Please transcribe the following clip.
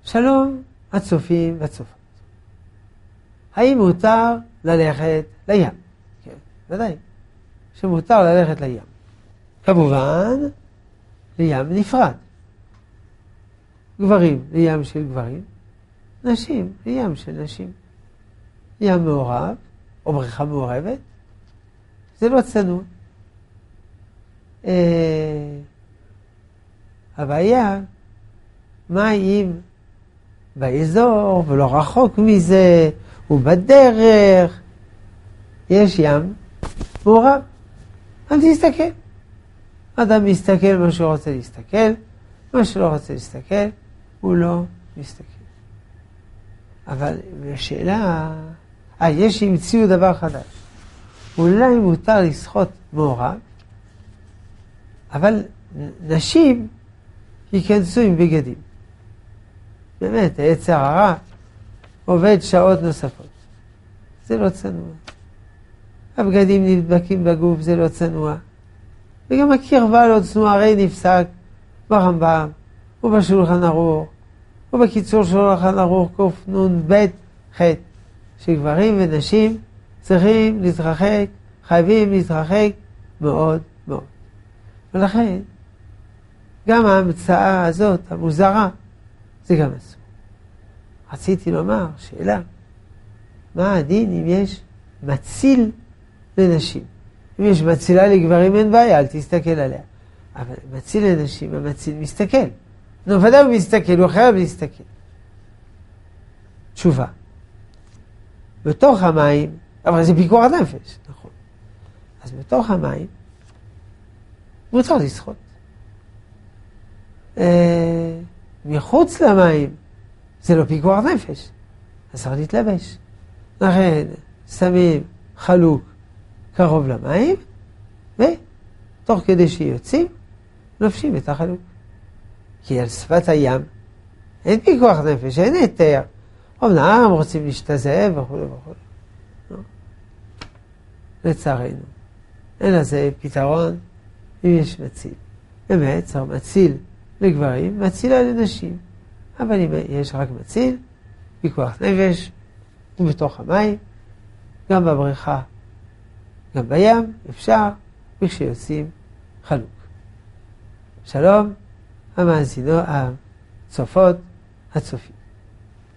שלום הצופים והצופות. האם מותר ללכת לים? כן, ודאי. שמותר ללכת לים. כמובן, לים נפרד. גברים לים של גברים, נשים לים של נשים. ים מעורב, או בריכה מעורבת, זה לא צנוע. הבעיה, מה אם באזור ולא רחוק מזה, ובדרך יש ים מעורב? אל תסתכל. אדם מסתכל מה שהוא רוצה להסתכל, מה שלא רוצה להסתכל, הוא לא מסתכל. אבל השאלה, יש שהמציאו דבר חדש. אולי מותר לשחות מעורב, אבל נשים ייכנסו עם בגדים. באמת, היצר הרע עובד שעות נוספות. זה לא צנוע. הבגדים נדבקים בגוף, זה לא צנוע. וגם הקרבה לא צנוע, הרי נפסק ברמב"ם, ובשולחן ערוך, ובקיצור שולחן ערוך קנ"ב ח' שגברים ונשים צריכים להתרחק, חייבים להתרחק מאוד מאוד. ולכן, גם ההמצאה הזאת, המוזרה, זה גם אסור. רציתי לומר, שאלה, מה הדין אם יש מציל לנשים? אם יש מצילה לגברים אין בעיה, אל תסתכל עליה. אבל מציל לנשים, המציל מסתכל. נו, ודאי הוא מסתכל, הוא חייב להסתכל. תשובה. בתוך המים, אבל זה פיקוח נפש, נכון. אז בתוך המים, מותר לשחות. מחוץ למים, זה לא פיקוח נפש. אז צריך להתלבש. לכן, שמים חלוק קרוב למים, ותוך כדי שיוצאים, לובשים את החלוק. כי על שפת הים, אין פיקוח נפש, אין היתר. אמנם רוצים להשתזף וכו' וכו'. לצערנו. אין לזה פתרון אם יש מציל. באמת, צריך מציל לגברים, מצילה לנשים. אבל אם יש רק מציל, פיקוח נפש, ובתוך המים, גם בבריכה, גם בים, אפשר, וכשיוצאים חלוק. שלום, המאזינות, הצופות, הצופים.